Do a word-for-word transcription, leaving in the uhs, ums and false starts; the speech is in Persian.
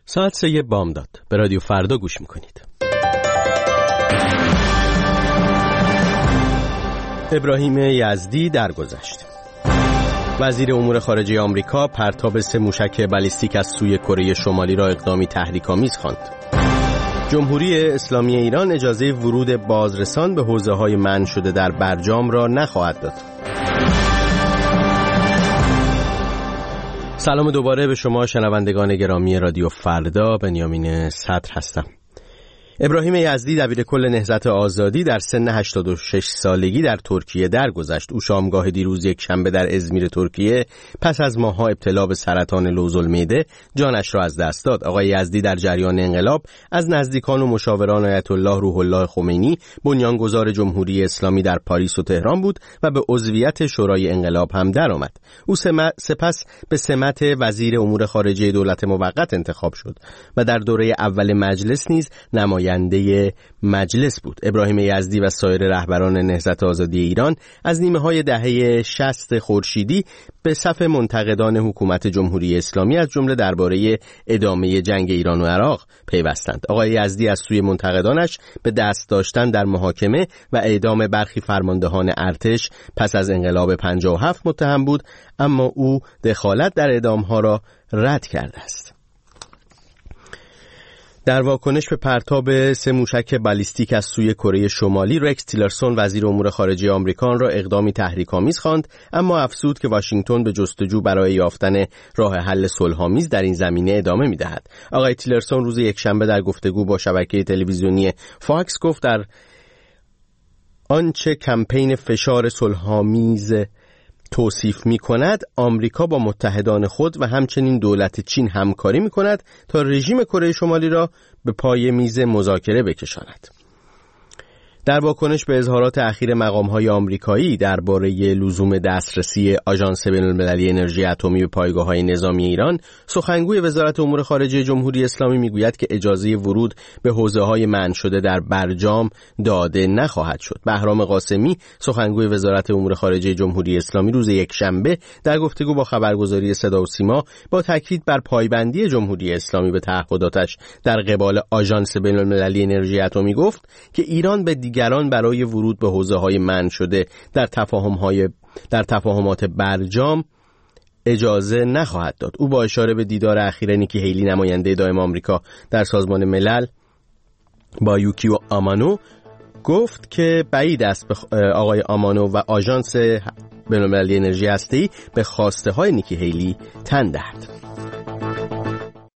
ساعت سه بامداد به رادیو فردا گوش میکنید. ابراهیم یزدی درگذشت. وزیر امور خارجه آمریکا پرتاب سه موشک بالیستیک از سوی کره شمالی را اقدامی تحریک‌آمیز خواند. جمهوری اسلامی ایران اجازه ورود بازرسان به حوزه‌های منع شده در برجام را نخواهد داد. سلام دوباره به شما شنوندگان گرامی رادیو فردا. بنیامین صدر هستم. ابراهیم یزدی دبیرکل نهضت آزادی در سن هشتاد و شش سالگی در ترکیه درگذشت. او شامگاه دیروز یک شنبه در ازمیر ترکیه پس از ماه‌ها ابتلا به سرطان لوزالمعده جانش را از دست داد. آقای یزدی در جریان انقلاب از نزدیکان و مشاوران آیت الله روح الله خمینی بنیانگذار جمهوری اسلامی در پاریس و تهران بود و به عضویت شورای انقلاب هم درآمد. او سپس به سمت وزیر امور خارجه دولت موقت انتخاب شد و در دوره اول مجلس نیز نماینده نماینده مجلس بود. ابراهیم یزدی و سایر رهبران نهضت آزادی ایران از نیمه های دهه شصت خورشیدی به صف منتقدان حکومت جمهوری اسلامی از جمله درباره ادامه جنگ ایران و عراق پیوستند. آقای یزدی از سوی منتقدانش به دست داشتن در محاکمه و اعدام برخی فرماندهان ارتش پس از انقلاب پنجاه و هفت متهم بود، اما او دخالت در اعدامها را رد کرده است. در واکنش به پرتاب سه موشک بالیستیک از سوی کره شمالی، رکس تیلرسون وزیر امور خارجه آمریکا را اقدامی تحریک‌آمیز خواند، اما افزود که واشنگتن به جستجو برای یافتن راه حل صلح‌آمیز در این زمینه ادامه می‌دهد. آقای تیلرسون روز یکشنبه در گفتگو با شبکه تلویزیونی فاکس گفت در آنچه کمپین فشار صلح‌آمیز توصیف می کند، آمریکا با متحدان خود و همچنین دولت چین همکاری می کند تا رژیم کره شمالی را به پای میز مذاکره بکشاند. در واکنش به اظهارات اخیر مقام‌های آمریکایی درباره لزوم دسترسی آژانس بین‌المللی انرژی اتمی به پایگاه‌های نظامی ایران، سخنگوی وزارت امور خارجه جمهوری اسلامی میگوید که اجازه ورود به حوزه‌های منع شده در برجام داده نخواهد شد. بهرام قاسمی، سخنگوی وزارت امور خارجه جمهوری اسلامی، روز یکشنبه در گفتگو با خبرگزاری صدا و سیما با تاکید بر پایبندی جمهوری اسلامی به تعهداتش در قبال آژانس بین‌المللی انرژی اتمی گفت که ایران به دیگران برای ورود به حوزه‌های منع شده در تفاهم‌های در تفاهمات برجام اجازه نخواهد داد. او با اشاره به دیدار اخیر نیکی هیلی نماینده دائم آمریکا در سازمان ملل با یوکیو آمانو گفت که بعید است آقای آمانو و آژانس بین‌المللی انرژی هسته‌ای به خواسته‌های نیکی هیلی تن دهد.